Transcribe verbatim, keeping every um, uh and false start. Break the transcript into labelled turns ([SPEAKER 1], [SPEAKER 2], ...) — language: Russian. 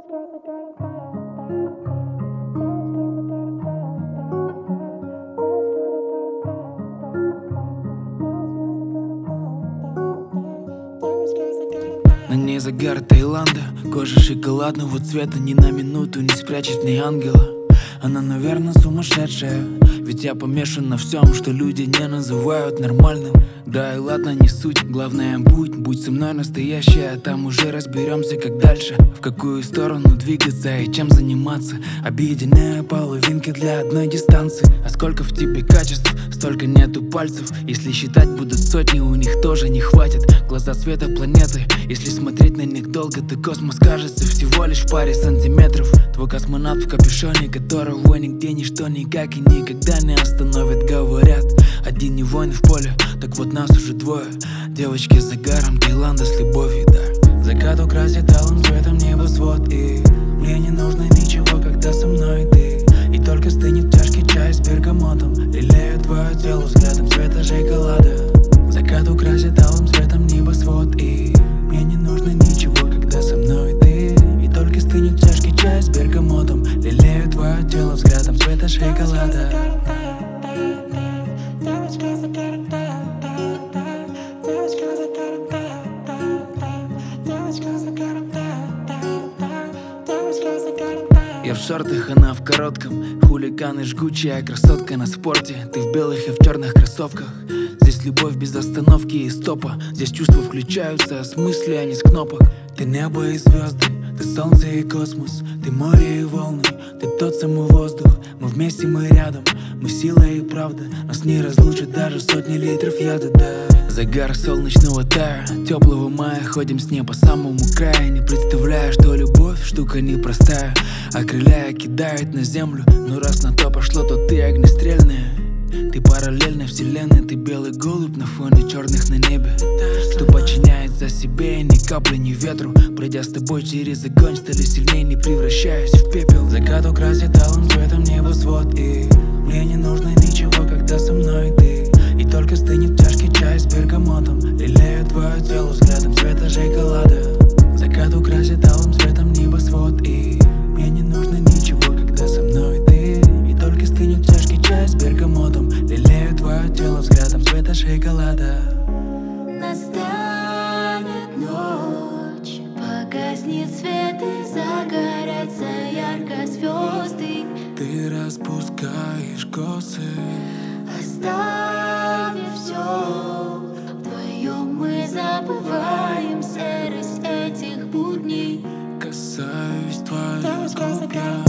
[SPEAKER 1] На ней загар Таиланда, кожа шоколадного цвета, ни на минуту не спрячет в ней ангела. Она, наверное, сумасшедшая, ведь я помешан на всем, что люди не называют нормальным. Да и ладно, не суть, главное будь, будь со мной настоящая, а там уже разберемся, как дальше, в какую сторону двигаться и чем заниматься. Объединяя половинки для одной дистанции. А сколько в тебе качеств, столько нету пальцев. Если считать будут сотни, у них тоже не хватит. Глаза света планеты, если смотреть на них долго, то космос кажется всего лишь в паре сантиметров. Твой космонавт в капюшоне, которого нигде ничто никак и никогда не остановит. Говорят, один не воин в поле, так вот нас уже двое. Девочки с загаром Таиланда с любовью, да. Закат украсит алым цветом небосвод, и мне не нужно ничего, когда со мной ты. И только стынет в чашке чай с бергамотом, лелею твое тело взглядом цвета шоколада. Закат украсит алым цветом небосвод, и мне не нужно ничего, когда со мной ты. И только стынет в чашке чай с бергамотом, лелею твое тело взглядом цвета шоколада. Я в шортах, она в коротком, хулиганы жгучая красотка на спорте. Ты в белых, я в черных кроссовках. Здесь любовь без остановки и стопа. Здесь чувства включаются с мысли, а не с кнопок. Ты небо и звезды, ты солнце и космос. Ты море и волны, ты тот самый воздух. Мы вместе, мы рядом, мы сила и правда. Нас не разлучит даже сотни литров яда, да. Загар солнечного тая, теплого мая, ходим с ней по самому краю. Не представляю, что любовь штука непростая, окрыляя, кидает на землю. Но раз на то пошло, то ты огнестрельная. Ты параллельной вселенной, ты белый голубь на фоне черных на небе, что подчиняется себе и ни капли ни ветру. Пройдя с тобой через огонь, стали сильнее, не превращаясь в пепел. Закат украсит алым цветом небосвод, и мне не нужно ничего, когда со мной ты. И только стынет в чашке чай с бергамотом, лелею твое тело взглядом цвета шоколада. Закат украсит алым цветом небосвод, и мне не нужно ничего, когда со мной ты. И только стынет в чашке чай с бергамотом, лелею твое тело взглядом цвета шоколада.
[SPEAKER 2] Настанет ночь, погаснет свет и загорятся ярко звезды.
[SPEAKER 1] Ты распускаешь косы,
[SPEAKER 2] оставив все, вдвоем мы забываем серость этих будней.
[SPEAKER 1] касаюсь твоих губ.